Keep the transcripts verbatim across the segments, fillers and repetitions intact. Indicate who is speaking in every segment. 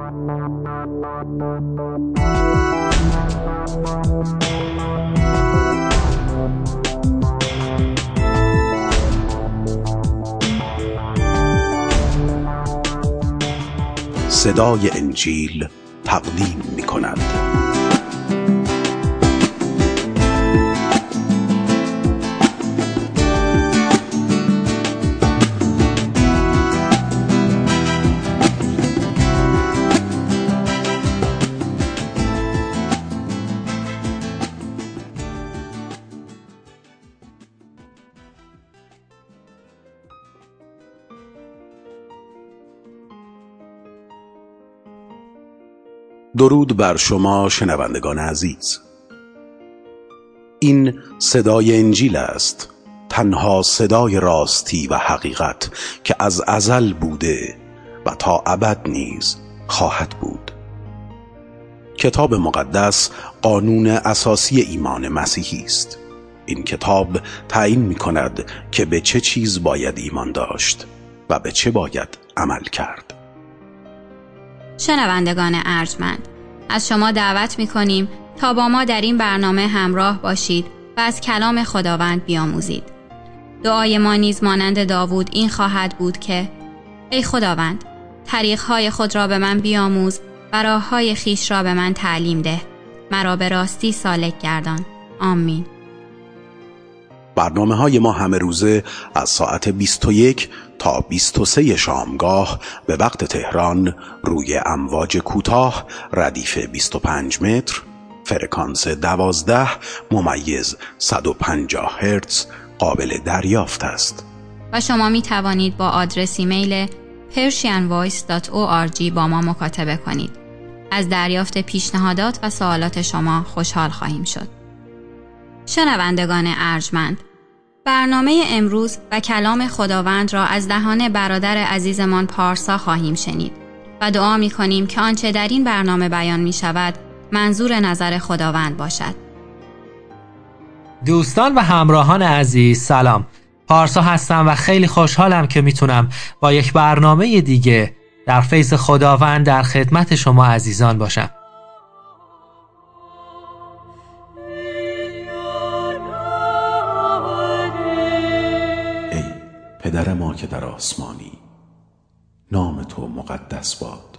Speaker 1: صدای انجیل تقدیم می کند. درود بر شما شنوندگان عزیز. این صدای انجیل است، تنها صدای راستی و حقیقت که از ازل بوده و تا ابد نیز خواهد بود. کتاب مقدس قانون اساسی ایمان مسیحی است. این کتاب تعیین می کند که به چه چیز باید ایمان داشت و به چه باید عمل کرد.
Speaker 2: شنوندگان ارجمند، از شما دعوت می‌کنیم تا با ما در این برنامه همراه باشید و از کلام خداوند بیاموزید. دعای ما نیز مانند داوود این خواهد بود که ای خداوند، طریق‌های خود را به من بیاموز و راه‌های خویش را به من تعلیم ده. مرا به راستی سالک گردان. آمین.
Speaker 1: برنامه‌های ما همه روزه از ساعت بیست و یک تا بیست و سه شامگاه به وقت تهران روی امواج کوتاه ردیف بیست و پنج متر، فرکانس دوازده ممیز صد و پنجاه هرتز قابل دریافت است.
Speaker 2: و شما می توانید با آدرس ایمیل persian voice dot org با ما مکاتبه کنید. از دریافت پیشنهادات و سوالات شما خوشحال خواهیم شد. شنوندگان ارجمند، برنامه امروز و کلام خداوند را از دهان برادر عزیزمان پارسا خواهیم شنید و دعا می کنیم که آنچه در این برنامه بیان می شود منظور نظر خداوند باشد.
Speaker 3: دوستان و همراهان عزیز، سلام. پارسا هستم و خیلی خوشحالم که میتونم با یک برنامه دیگه در فیض خداوند در خدمت شما عزیزان باشم.
Speaker 1: پدر ما که در آسمانی، نام تو مقدس باد.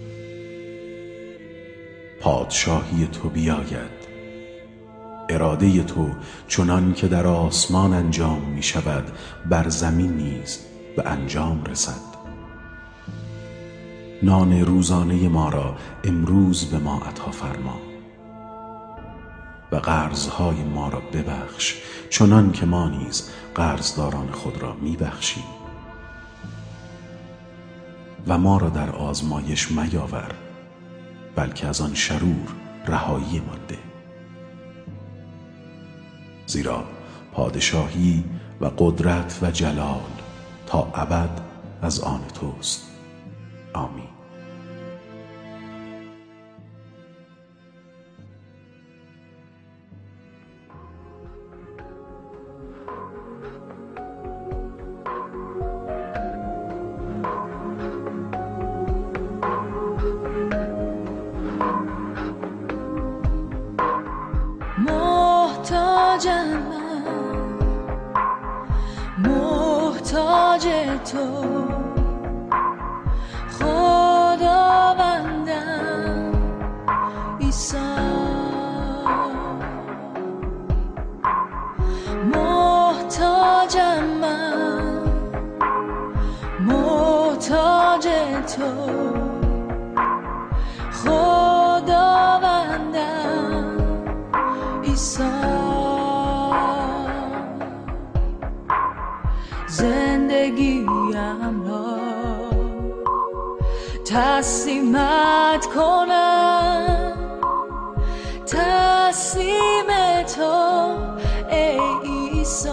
Speaker 1: پادشاهی تو بیاید. اراده تو چنان که در آسمان انجام می شود بر زمین نیز به انجام رسد. نان روزانه ما را امروز به ما عطا فرما و قرضهای ما را ببخش چنان که ما نیز قرضداران خود را میبخشیم و ما را در آزمایش میاور، بلکه از آن شرور رهایی ما ده. زیرا پادشاهی و قدرت و جلال تا ابد از آن توست. آمین.
Speaker 4: محتاجم من، محتاج تو خداوندم عیسی. محتاجم من، محتاج تو خداوندم عیسی. زندگیم را تسلیمت کنم، تسلیم تو ای عیسی.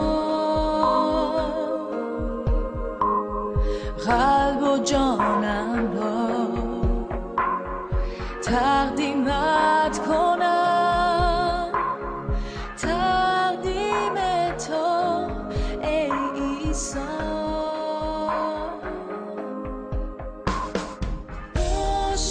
Speaker 4: قلب و جانم را تقدیمت کنم، تقدیم تو ای عیسی.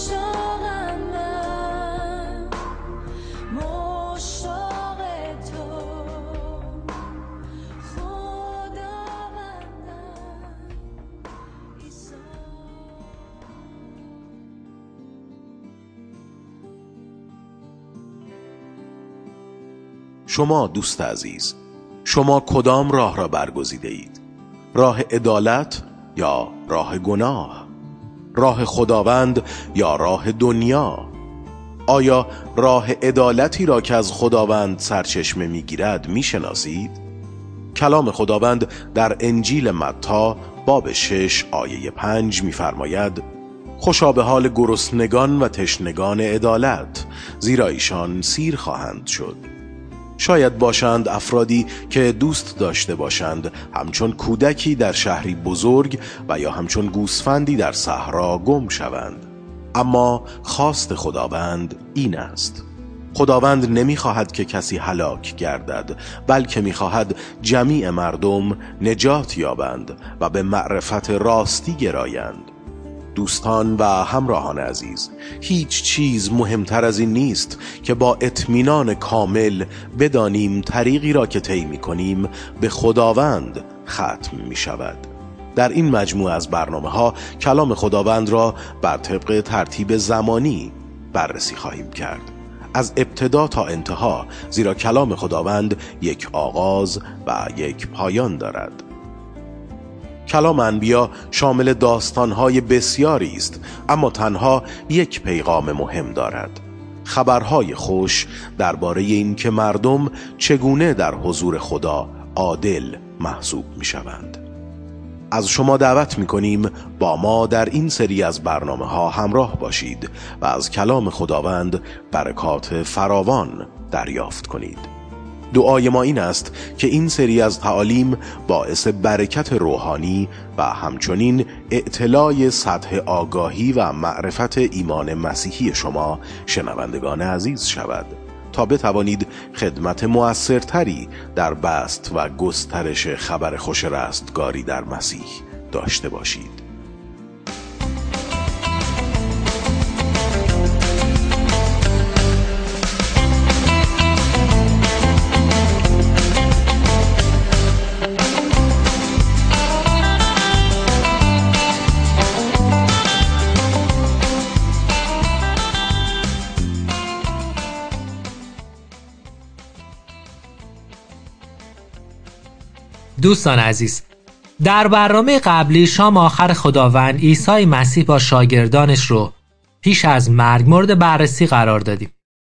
Speaker 1: شما دوست عزیز، شما کدام راه را برگزیده اید؟ راه عدالت یا راه گناه؟ راه خداوند یا راه دنیا؟ آیا راه عدالتی را که از خداوند سرچشمه میگیرد میشناسید؟ کلام خداوند در انجیل متی باب شش آیه پنج میفرماید: خوشا به حال گرسنگان و تشنگان عدالت، زیرا ایشان سیر خواهند شد. شاید باشند افرادی که دوست داشته باشند همچون کودکی در شهری بزرگ و یا همچون گوسفندی در صحرا گم شوند، اما خواست خداوند این است: خداوند نمیخواهد که کسی هلاک گردد، بلکه میخواهد جمیع مردم نجات یابند و به معرفت راستی گرایند. دوستان و همراهان عزیز، هیچ چیز مهمتر از این نیست که با اطمینان کامل بدانیم طریقی را که طی می‌کنیم به خداوند ختم می‌شود. در این مجموعه از برنامه‌ها کلام خداوند را بر طبق ترتیب زمانی بررسی خواهیم کرد، از ابتدا تا انتها، زیرا کلام خداوند یک آغاز و یک پایان دارد. کلام انبیا شامل داستان‌های بسیاری است، اما تنها یک پیغام مهم دارد: خبرهای خوش درباره این که مردم چگونه در حضور خدا عادل محسوب می‌شوند. از شما دعوت می‌کنیم با ما در این سری از برنامه‌ها همراه باشید و از کلام خداوند برکات فراوان دریافت کنید. دعای ما این است که این سری از تعالیم باعث برکت روحانی و همچنین اطلاع سطح آگاهی و معرفت ایمان مسیحی شما شنوندگان عزیز شود، تا بتوانید خدمت مؤثرتری در بسط و گسترش خبر خوش رستگاری در مسیح داشته باشید.
Speaker 3: دوستان عزیز، در برنامه قبلی شام آخر خداوند عیسی مسیح با شاگردانش رو پیش از مرگ مورد بررسی قرار دادیم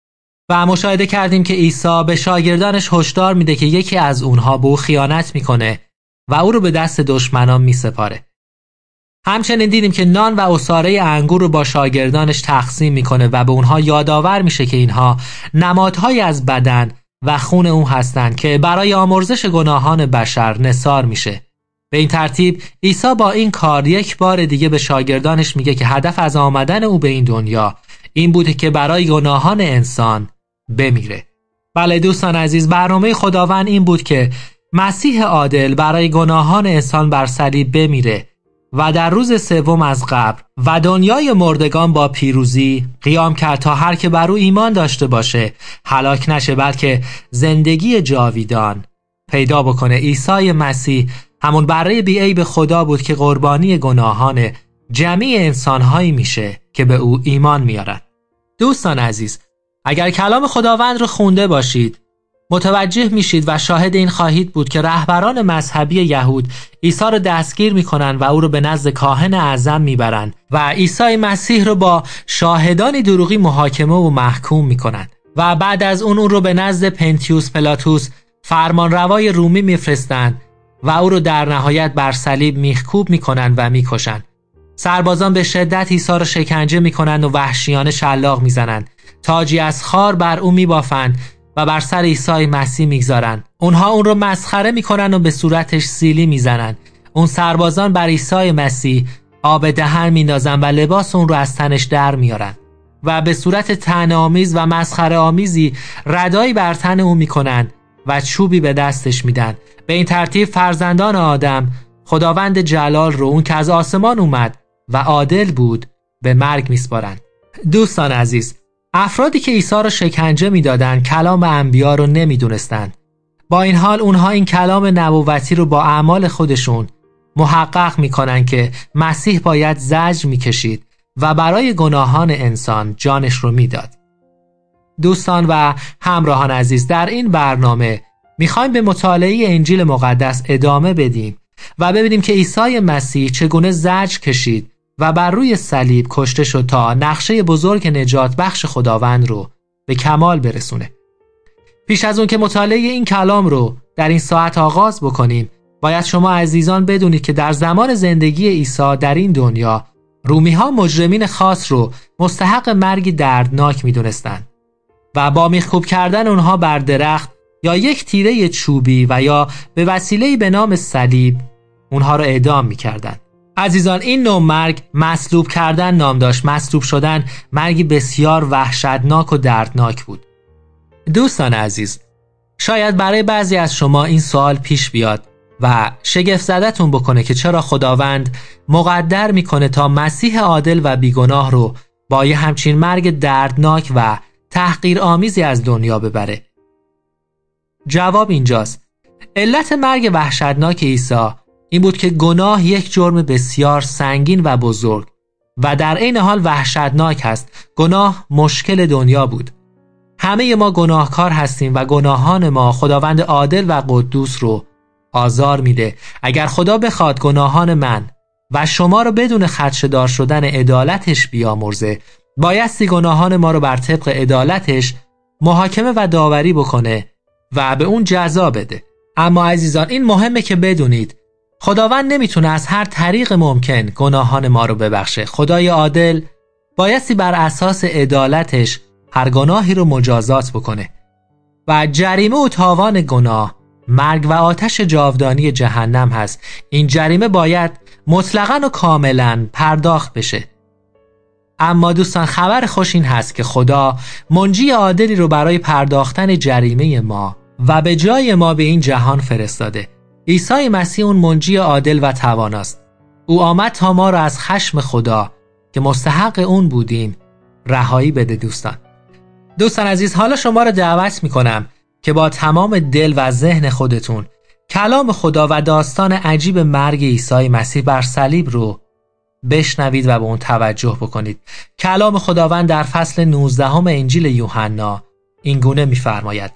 Speaker 3: و مشاهده کردیم که عیسی به شاگردانش هشدار میده که یکی از اونها به او خیانت میکنه و او رو به دست دشمنان میسپاره. همچنین دیدیم که نان و عصاره انگور رو با شاگردانش تقسیم میکنه و به اونها یادآور میشه که اینها نمادهایی از بدن و خون او هستند که برای آمرزش گناهان بشر نثار میشه. به این ترتیب عیسی با این کار یک بار دیگه به شاگردانش میگه که هدف از آمدن او به این دنیا این بوده که برای گناهان انسان بمیره. بله دوستان عزیز، برنامه خداوند این بود که مسیح عادل برای گناهان انسان بر صلیب بمیره و در روز سوم از قبر و دنیای مردگان با پیروزی قیام کرد تا هر که بر او ایمان داشته باشه هلاک نشه، بلکه زندگی جاویدان پیدا بکنه. عیسی مسیح همون بره بی‌عیب خدا بود که قربانی گناهان جمیع انسانهایی میشه که به او ایمان میارن. دوستان عزیز، اگر کلام خداوند رو خونده باشید متوجه میشید و شاهد این خواهید بود که رهبران مذهبی یهود عیسی رو دستگیر میکنن و او رو به نزد کاهن اعظم میبرن و عیسی مسیح رو با شاهدانی دروغی محاکمه و محکوم میکنن و بعد از اون اون رو به نزد پنتیوس پلاتوس فرمانروای رومی میفرستن و او رو در نهایت بر صلیب میخکوب میکنن و میکشن. سربازان به شدت عیسی رو شکنجه میکنن و وحشیانه شلاق میزنن. تاجی از خار بر او میبافن و بر سر عیسی مسیح میگذارن. اونها اون رو مسخره میکنن و به صورتش سیلی میزنن. اون سربازان بر عیسی مسیح آب دهن میندازن و لباس اون رو از تنش در میارن و به صورت طعنه‌آمیز و مسخره آمیزی ردایی بر تن اون میکنن و چوبی به دستش میدن. به این ترتیب فرزندان آدم خداوند جلال رو، اون که از آسمان اومد و عادل بود، به مرگ میسپارن. دوستان عزیز، افرادی که عیسی رو شکنجه میدادن کلام انبیا رو نمیدونستن. با این حال اونها این کلام نبوتی رو با اعمال خودشون محقق میکنن که مسیح باید زجر میکشید و برای گناهان انسان جانش رو میداد. دوستان و همراهان عزیز، در این برنامه میخوایم به مطالعه انجیل مقدس ادامه بدیم و ببینیم که عیسی مسیح چگونه زجر کشید و بر روی صلیب کشته شد تا نقشه بزرگ نجات بخش خداوند رو به کمال برسونه. پیش از اون که مطالعه این کلام رو در این ساعت آغاز بکنیم، باید شما عزیزان بدونید که در زمان زندگی عیسی در این دنیا، رومی‌ها مجرمین خاص رو مستحق مرگی دردناک می‌دونستند و با میخکوب کردن اونها بر درخت یا یک تیره چوبی و یا به وسیله‌ای به نام صلیب اونها رو اعدام می‌کردند. عزیزان، این نوع مرگ مصلوب کردن نام داشت. مصلوب شدن مرگی بسیار وحشتناک و دردناک بود. دوستان عزیز، شاید برای بعضی از شما این سوال پیش بیاد و شگفت زدتون بکنه که چرا خداوند مقدر میکنه تا مسیح عادل و بیگناه رو با یه همچین مرگ دردناک و تحقیرآمیزی از دنیا ببره. جواب اینجاست. علت مرگ وحشتناک عیسی این بود که گناه یک جرم بسیار سنگین و بزرگ و در عین حال وحشتناک هست. گناه مشکل دنیا بود. همه ما گناهکار هستیم و گناهان ما خداوند عادل و قدوس رو آزار میده. اگر خدا بخواد گناهان من و شما رو بدون خدشه‌دار شدن عدالتش بیامرزه، بایستی گناهان ما رو بر طبق عدالتش محاکمه و داوری بکنه و به اون جزا بده. اما عزیزان، این مهمه که بدونید خداوند نمیتونه از هر طریق ممکن گناهان ما رو ببخشه. خدای عادل بایستی بر اساس عدالتش هر گناهی رو مجازات بکنه و جریمه و تاوان گناه مرگ و آتش جاودانی جهنم هست. این جریمه باید مطلقاً و کاملاً پرداخت بشه. اما دوستان، خبر خوش این هست که خدا منجی عادلی رو برای پرداختن جریمه ما و به جای ما به این جهان فرستاده. عیسی مسیح اون منجی عادل و تواناست. او آمد تا ما رو از خشم خدا که مستحق اون بودیم رهایی بده. دوستان دوستان عزیز، حالا شما رو دعوت میکنم که با تمام دل و ذهن خودتون کلام خدا و داستان عجیب مرگ عیسی مسیح بر صلیب رو بشنوید و به اون توجه بکنید. کلام خداوند در فصل نوزدهم انجیل یوحنا این گونه می‌فرماید: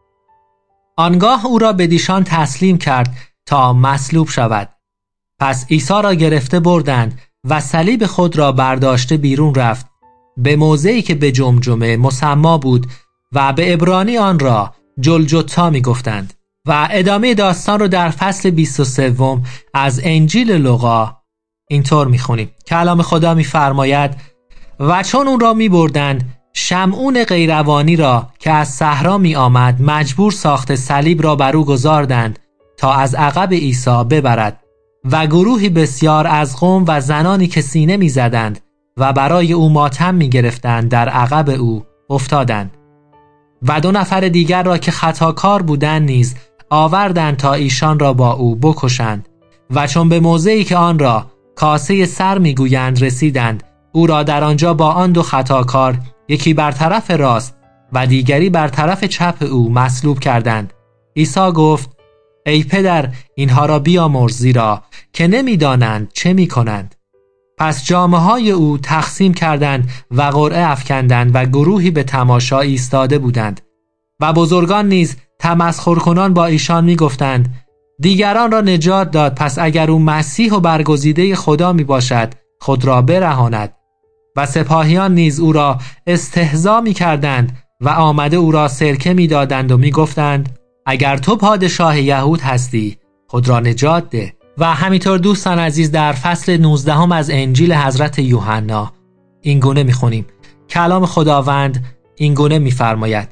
Speaker 3: آنگاه او را به دیشان تسلیم کرد تا مصلوب شود. پس عیسی را گرفته بردند و صلیب خود را برداشته بیرون رفت به موضعی که به جمجمه مسما بود و به عبرانی آن را جلجتا می گفتند. و ادامه داستان رو در فصل بیست و سه از انجیل لوقا اینطور می خونیم. کلام خدا می فرماید: و چون اون را می بردند، شمعون غیروانی را که از صحرا می آمد مجبور ساخته صلیب را بر او گذاردند تا از عقب عیسی ببرد و گروهی بسیار از قوم و زنانی که سینه می زدند و برای او ماتم می گرفتند در عقب او افتادند. و دو نفر دیگر را که خطاکار بودند نیز آوردند تا ایشان را با او بکشند. و چون به موضعی که آن را کاسه سر می گویند رسیدند، او را در آنجا با آن دو خطاکار، یکی بر طرف راست و دیگری بر طرف چپ او مصلوب کردند. عیسی گفت: ای پدر، اینها را بیامرز، زیرا که نمی‌دانند چه می‌کنند. پس جامه های او تقسیم کردند و قرعه افکندند و گروهی به تماشا ایستاده بودند. و بزرگان نیز تمسخرکنان با ایشان می‌گفتند: دیگران را نجات داد، پس اگر او مسیح و برگزیده خدا می باشد خود را برهاند. و سپاهیان نیز او را استهزا می کردند و آمده او را سرکه می دادند و می گفتند: اگر تو پادشاه یهود هستی خود را نجات ده. و همینطور دوستان عزیز، در فصل نوزدهم از انجیل حضرت یوحنا این گونه می خونیم. کلام خداوند این گونه می فرماید: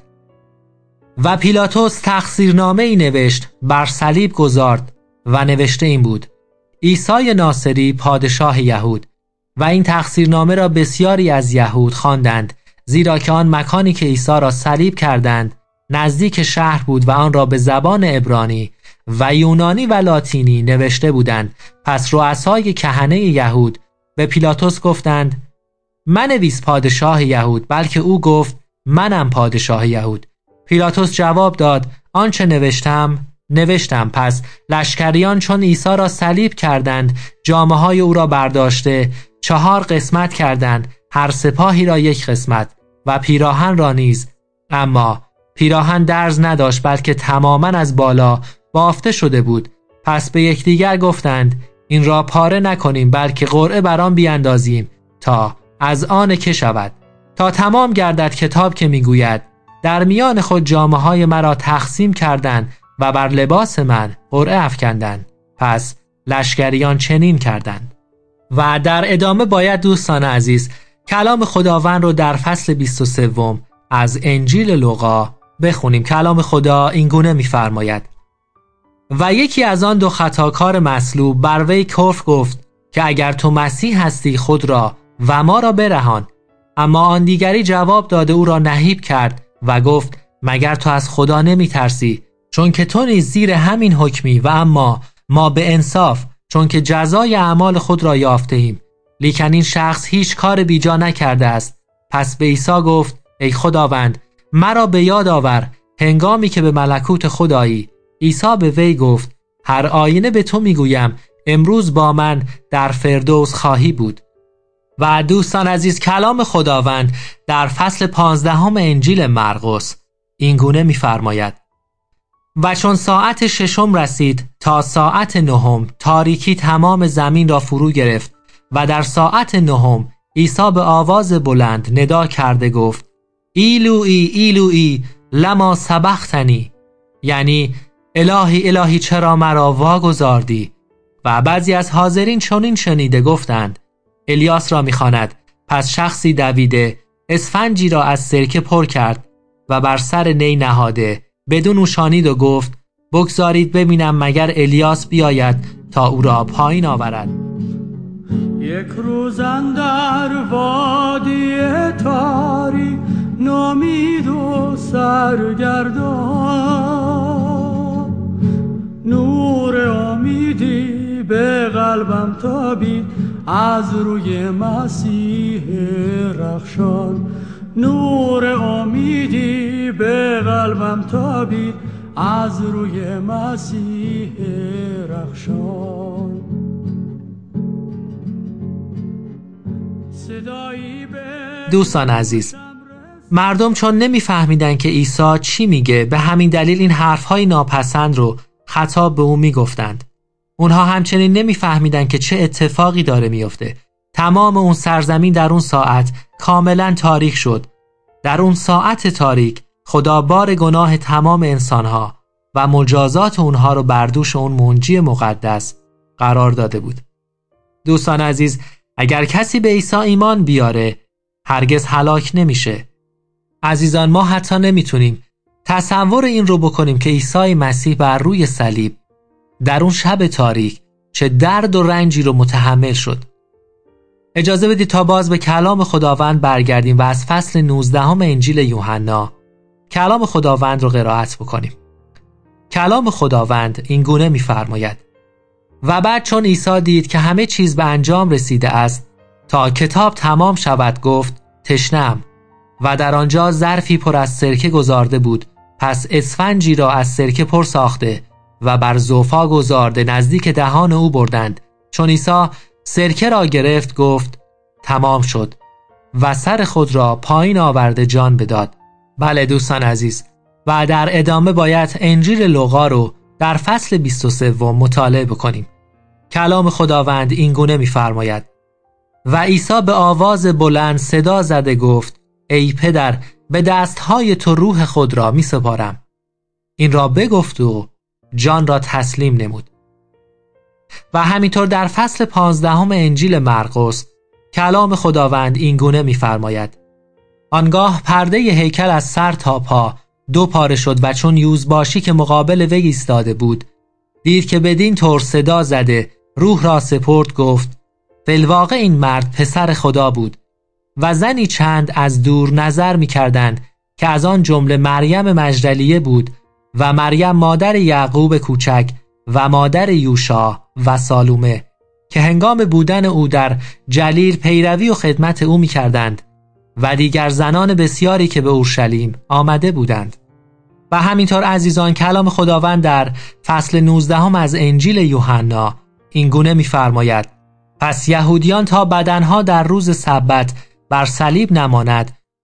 Speaker 3: و پیلاتوس تقصیرنامه ای نوشت، بر صلیب گذارد و نوشته این بود: عیسی ناصری پادشاه یهود. و این تقصیرنامه را بسیاری از یهود خواندند، زیرا که آن مکانی که عیسی را صلیب کردند نزدیک شهر بود و آن را به زبان عبرانی و یونانی و لاتینی نوشته بودند. پس رؤسای کهنه یهود به پیلاتوس گفتند: منویس پادشاه یهود، بلکه او گفت: منم پادشاه یهود. پیلاتوس جواب داد: آنچه نوشتم نوشتم. پس لشکریان چون عیسی را صلیب کردند، جامه های او را برداشته چهار قسمت کردند، هر سپاهی را یک قسمت، و پیراهن را نیز اما پیراهن درز نداشت، بلکه تماماً از بالا بافته شده بود. پس به یکدیگر گفتند این را پاره نکنیم، بلکه قرعه بر آن بیاندازیم تا از آن که شود، تا تمام گردد کتاب که میگوید در میان خود جامه های مرا تقسیم کردند و بر لباس من قرعه افکندند. پس لشکریان چنین کردند. و در ادامه باید دوستان عزیز کلام خداوند رو در فصل بیست و سه از انجیل لوقا بخونیم. کلام خدا این گونه می‌فرماید: و یکی از آن دو خطاکار مصلوب بر وی کفر گفت که اگر تو مسیح هستی خود را و ما را برهان. اما آن دیگری جواب داده او را نهیب کرد و گفت مگر تو از خدا نمی ترسی؟ چون که تو نیز زیر همین حکمی و اما ما به انصاف، چون که جزای اعمال خود را یافته ایم. لیکن این شخص هیچ کار بیجا نکرده است. پس به عیسی گفت ای خداوند مرا به یاد آور هنگامی که به ملکوت خدایی. عیسی به وی گفت هر آینه به تو میگویم امروز با من در فردوس خواهی بود. و دوستان عزیز کلام خداوند در فصل پانزدهم انجیل مرقس این گونه می‌فرماید: و چون ساعت ششم رسید تا ساعت نهم تاریکی تمام زمین را فرو گرفت و در ساعت نهم عیسی به آواز بلند ندا کرده گفت ایلوئی ایلوئی لما سبختنی، یعنی الهی الهی چرا مرا واگذاردی. و بعضی از حاضرین چنین شنیده گفتند الیاس را می‌خواند. پس شخصی دویده اسفنجی را از سرکه پر کرد و بر سر نی نهاده بدون نوشانید و گفت بگذارید ببینم مگر الیاس بیاید تا او را پایین آورد.
Speaker 5: یک روز اندر وادی تاریک نامید و سرگردان نور امیدی به قلبم تابید از روی مسیح رخشان. نور امیدی به قلبم تابید از روی مسیح رخشان.
Speaker 3: دوستان عزیز مردم چون نمیفهمیدن که عیسی چی میگه به همین دلیل این حرفهای ناپسند رو خطاب به اون میگفتند. اونها همچنین نمیفهمیدن که چه اتفاقی داره میفته. تمام اون سرزمین در اون ساعت کاملا تاریک شد. در اون ساعت تاریک خدا بار گناه تمام انسانها و مجازات اونها رو بر دوش اون منجی مقدس قرار داده بود. دوستان عزیز اگر کسی به عیسی ایمان بیاره هرگز هلاک نمیشه. عزیزان ما حتی نمیتونیم تصور این رو بکنیم که عیسی مسیح بر روی صلیب در اون شب تاریک چه درد و رنجی رو متحمل شد. اجازه بدید تا باز به کلام خداوند برگردیم و از فصل نوزدهم انجیل یوحنا کلام خداوند رو قرائت بکنیم. کلام خداوند این گونه می‌فرماید: و بعد چون عیسی دید که همه چیز به انجام رسیده است تا کتاب تمام شود گفت تشنه‌ام. و در آنجا ظرفی پر از سرکه گذارده بود. پس اسفنجی را از سرکه پر ساخته و بر زوفا گذارده نزدیک دهان او بردند. چون عیسی سرکه را گرفت گفت تمام شد و سر خود را پایین آورده جان بداد. بله دوستان عزیز و در ادامه باید انجیل لوقا رو در فصل بیست و سه مطالعه بکنیم. کلام خداوند این گونه می‌فرماید: و عیسی به آواز بلند صدا زده گفت ای پدر به دستهای تو روح خود را می سپارم. این را بگفت و جان را تسلیم نمود. و همینطور در فصل پانزدهم انجیل مرقس کلام خداوند این گونه می فرماید: آنگاه پرده هیکل از سر تا پا دو پاره شد و چون یوزباشی که مقابل وی ایستاده بود دید که بدین طور صدا زده روح را سپرد گفت فی‌الواقع این مرد پسر خدا بود. و زنی چند از دور نظر می کردند که از آن جمله مریم مجدلیه بود و مریم مادر یعقوب کوچک و مادر یوشا و سالومه که هنگام بودن او در جلیل پیروی و خدمت او می کردند و دیگر زنان بسیاری که به اورشلیم آمده بودند. و همینطور عزیزان کلام خداوند در فصل نوزدهم از انجیل یوحنا این گونه می فرماید: پس یهودیان تا بدنها در روز سبت بر صلیب نماند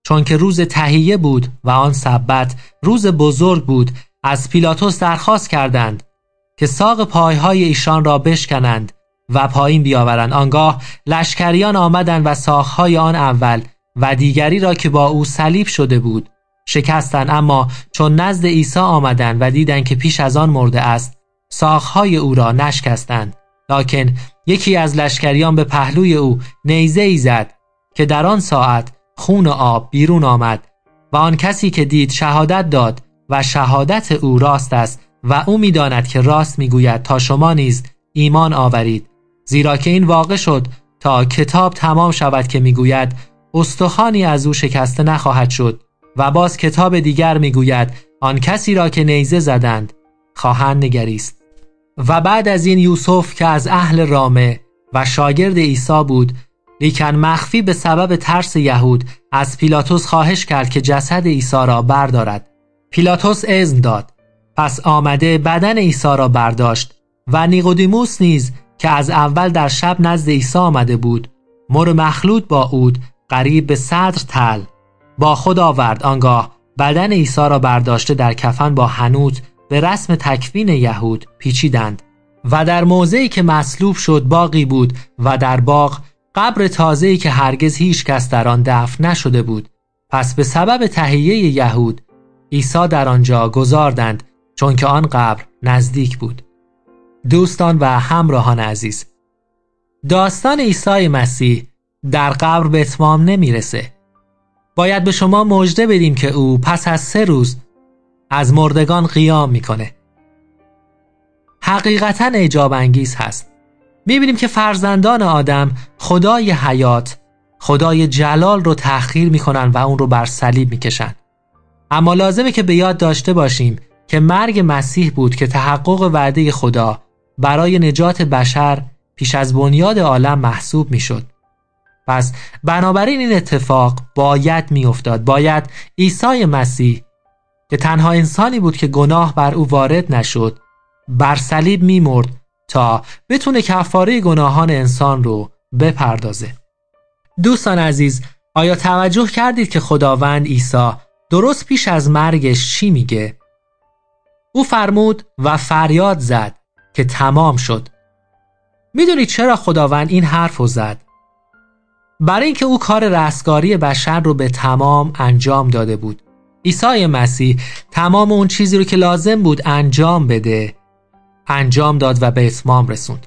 Speaker 3: چون که روز تهیه بود و آن سبت روز بزرگ بود، از پیلاطس درخواست کردند که ساق پایهای ایشان را بشکنند و پایین بیاورند. آنگاه لشکریان آمدند و ساقهای آن اول و دیگری را که با او صلیب شده بود شکستند، اما چون نزد عیسی آمدند و دیدند که پیش از آن مرده است، ساقهای او را نشکستند. لکن یکی از لشکریان به پهلوی او نیزه‌ای زد که در آن ساعت خون و آب بیرون آمد و آن کسی که دید شهادت داد و شهادت او راست است و او می‌داند که راست می‌گوید تا شما نیز ایمان آورید، زیرا که این واقع شد تا کتاب تمام شود که می‌گوید استخوانی از او شکسته نخواهد شد. و باز کتاب دیگر می‌گوید آن کسی را که نیزه زدند خواهند نگریست. و بعد از این یوسف که از اهل رامه و شاگرد عیسی بود، لیکن مخفی به سبب ترس یهود، از پیلاطس خواهش کرد که جسد عیسی را بردارد. پیلاطس اذن داد. پس آمده بدن عیسی را برداشت و نیقودیموس نیز که از اول در شب نزد عیسی آمده بود، مر مخلوط با عود قریب به صدر تل با خود آورد. آنگاه بدن عیسی را برداشته در کفن با حنوط به رسم تکفین یهود پیچیدند. و در موضعی که مصلوب شد باغی بود و در باغ قبر تازه‌ای که هرگز هیچ کس در آن دفن نشده بود. پس به سبب تهیه یهود عیسی در آنجا گذاردند، چون که آن قبر نزدیک بود. دوستان و همراهان عزیز، داستان عیسی مسیح در قبر به اتمام نمیرسه. باید به شما مژده بدیم که او پس از سه روز از مردگان قیام میکنه. حقیقتاً اعجاب انگیز هست. میبینیم که فرزندان آدم خدای حیات، خدای جلال رو تحقیر میکنن و اون رو بر صلیب میکشن. اما لازمه که به یاد داشته باشیم که مرگ مسیح بود که تحقق وعده خدا برای نجات بشر پیش از بنیاد عالم محسوب میشد. پس بنابراین این اتفاق باید میافتاد. باید عیسی مسیح که تنها انسانی بود که گناه بر او وارد نشد، بر صلیب میمرد تا بتونه کفاره گناهان انسان رو بپردازه. دوستان عزیز، آیا توجه کردید که خداوند عیسی درست پیش از مرگش چی میگه؟ او فرمود و فریاد زد که تمام شد. میدونید چرا خداوند این حرف رو زد؟ برای اینکه او کار رستگاری بشر رو به تمام انجام داده بود. عیسی مسیح تمام اون چیزی رو که لازم بود انجام بده انجام داد و به اتمام رسوند.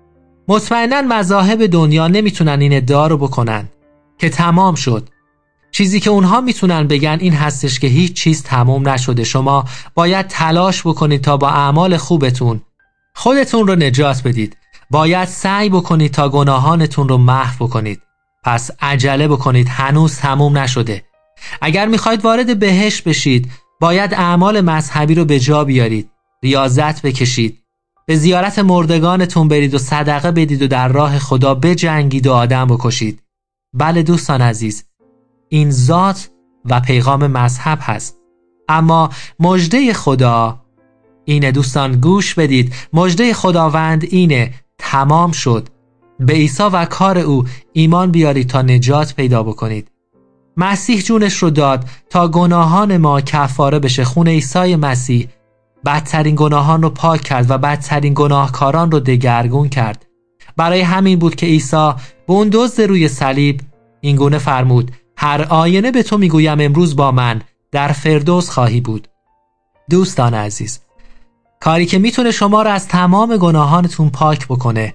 Speaker 3: مطمئناً مذاهب دنیا نمیتونن این ادعا رو بکنن که تمام شد. چیزی که اونها میتونن بگن این هستش که هیچ چیز تمام نشده. شما باید تلاش بکنید تا با اعمال خوبتون خودتون رو نجات بدید. باید سعی بکنید تا گناهانتون رو محو بکنید. پس عجله بکنید، هنوز تموم نشده. اگر میخواید وارد بهشت بشید، باید اعمال مذهبی رو به جا بیارید، ریاضت بکشید، به زیارت مردگانتون برید و صدقه بدید و در راه خدا بجنگید و آدم بکشید. بله دوستان عزیز، این ذات و پیغام مذهب هست. اما مژده خدا اینه دوستان، گوش بدید. مژده خداوند اینه: تمام شد. به عیسی و کار او ایمان بیارید تا نجات پیدا بکنید. مسیح جونش رو داد تا گناهان ما کفاره بشه. خون عیسی مسیح بدترین گناهان رو پاک کرد و بدترین گناهکاران رو دگرگون کرد. برای همین بود که عیسی به اون دزد روی صلیب این گونه فرمود: هر آینه به تو میگویم امروز با من در فردوس خواهی بود. دوستان عزیز، کاری که میتونه شما رو از تمام گناهانتون پاک بکنه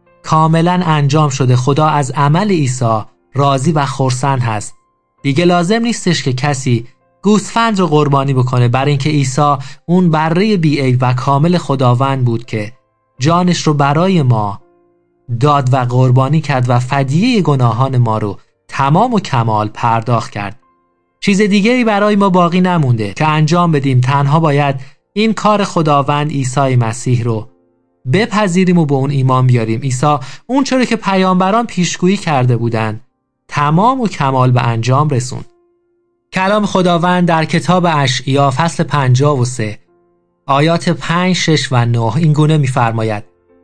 Speaker 3: کاملا انجام شده. خدا از عمل عیسی راضی و خرسند هست. دیگه لازم نیستش که کسی گوسفند رو قربانی بکنه، برای اینکه عیسی اون بره بی‌عیب و کامل خداوند بود که جانش رو برای ما داد و قربانی کرد و فدیه گناهان ما رو تمام و کمال پرداخت کرد. چیز دیگری برای ما باقی نمونده که انجام بدیم. تنها باید این کار خداوند عیسی مسیح رو بپذیریم و به اون ایمان بیاریم. عیسی اون چرا که پیامبران پیشگویی کرده بودن تمام و کمال به انجام رسوند. کلام خداوند در کتاب اشعیا فصل پنجاه و سه آیات پنج، شش و نه این گونه می‌فرماید: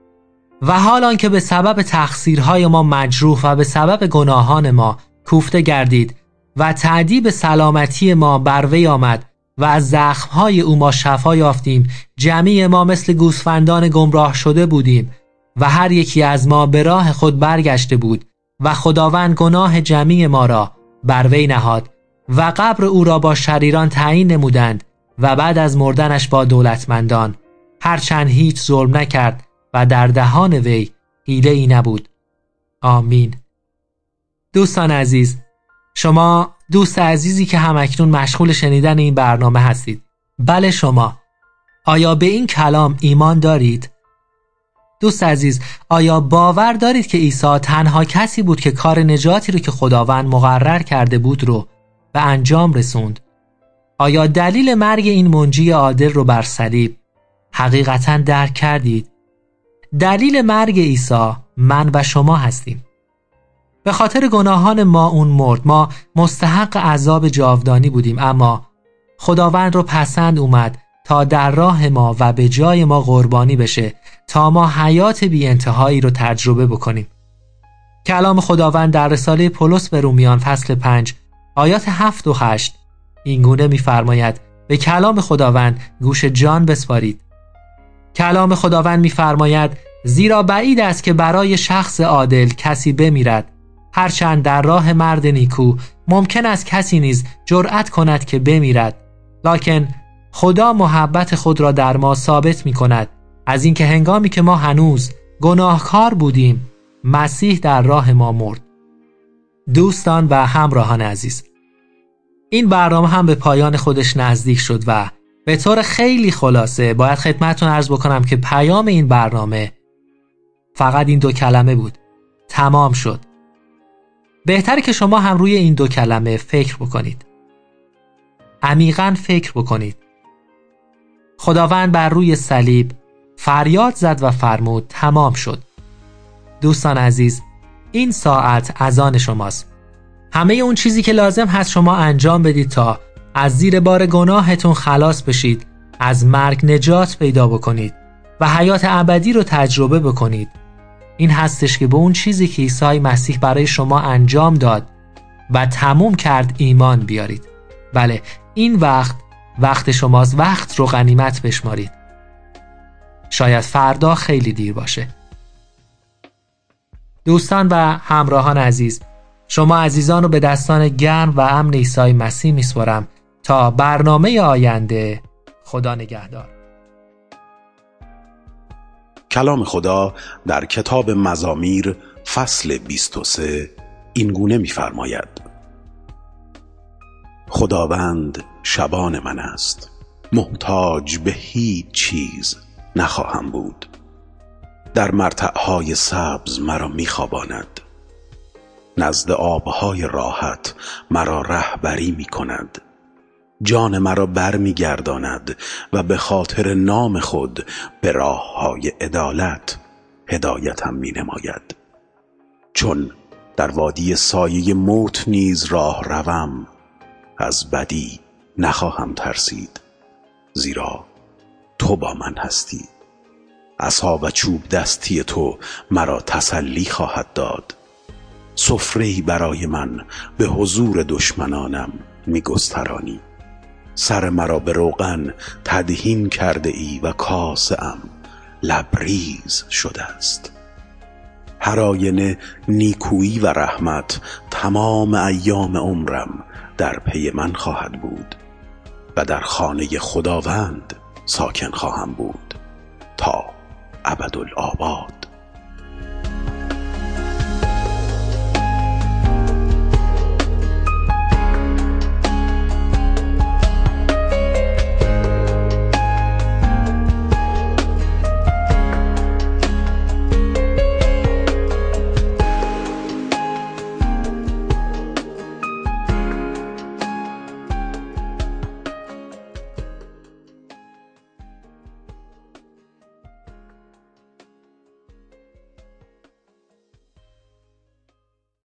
Speaker 3: و حالان که به سبب تقصیرهای ما مجروح و به سبب گناهان ما کوفته گردید، و تأدیب سلامتی ما بر وی آمد و از زخمهای او ما شفا یافتیم. جمیع ما مثل گوسفندان گمراه شده بودیم و هر یکی از ما به راه خود برگشته بود و خداوند گناه جمیع ما را بر وی نهاد و قبر او را با شریران تعیین نمودند و بعد از مردنش با دولتمندان، هرچند هیچ ظلم نکرد و در دهان وی حیله ای نبود. آمین. دوستان عزیز، شما دوست عزیزی که همکنون مشغول شنیدن این برنامه هستید، بله شما، آیا به این کلام ایمان دارید؟ دوست عزیز، آیا باور دارید که عیسی تنها کسی بود که کار نجاتی رو که خداوند مقرر کرده بود رو به انجام رسوند؟ آیا دلیل مرگ این منجی عادل رو بر صلیب حقیقتاً درک کردید؟ دلیل مرگ عیسی من و شما هستیم. به خاطر گناهان ما اون مرد. ما مستحق عذاب جاودانی بودیم، اما خداوند رو پسند اومد تا در راه ما و به جای ما قربانی بشه تا ما حیات بی انتهایی رو تجربه بکنیم. کلام خداوند در رساله پولس به رومیان فصل پنج آیات هفت و هشت این گونه می‌فرماید: به کلام خداوند گوش جان بسپارید. کلام خداوند می‌فرماید: زیرا بعید است که برای شخص عادل کسی بمیرد، هرچند در راه مرد نیکو ممکن است کسی نیز جرأت کند که بمیرد، لکن خدا محبت خود را در ما ثابت می‌کند از اینکه هنگامی که ما هنوز گناهکار بودیم مسیح در راه ما مرد. دوستان و همراهان عزیز، این برنامه هم به پایان خودش نزدیک شد و به طور خیلی خلاصه باید خدمتتون عرض بکنم که پیام این برنامه فقط این دو کلمه بود: تمام شد. بهتره که شما هم روی این دو کلمه فکر بکنید. عمیقاً فکر بکنید. خداوند بر روی صلیب فریاد زد و فرمود تمام شد. دوستان عزیز، این ساعت از آن شماست. همه اون چیزی که لازم هست شما انجام بدید تا از زیر بار گناهتون خلاص بشید، از مرگ نجات پیدا بکنید و حیات ابدی رو تجربه بکنید، این هستش که به اون چیزی که عیسی مسیح برای شما انجام داد و تموم کرد ایمان بیارید. بله، این وقت وقت شماست. وقت رو غنیمت بشمارید. شاید فردا خیلی دیر باشه. دوستان و همراهان عزیز، شما عزیزان رو به دستان گرم و امن عیسی مسیح میسپارم تا برنامه آینده. خدا نگهدار.
Speaker 1: کلام خدا در کتاب مزامیر فصل بیست و سه این گونه می‌فرماید: خداوند شبان من است، محتاج به هیچ چیز نخواهم بود. در مرتعهای سبز مرا می‌خواباند، نزد آبهای راحت مرا رهبری می‌کند. جان مرا بر می‌گرداند و به خاطر نام خود به راه‌های عدالت هدایتم می‌نماید. چون در وادی سایه موت نیز راه روم، از بدی نخواهم ترسید، زیرا تو با من هستی. عصا و چوب دستی تو مرا تسلی خواهد داد. سفره‌ای برای من به حضور دشمنانم می‌گسترانی. سر مرا به روغن تدهین کرده ای و کاسه‌ام لبریز شده است. هر آینه نیکویی و رحمت تمام ایام عمرم در پی من خواهد بود و در خانه خداوند ساکن خواهم بود تا ابدالآباد.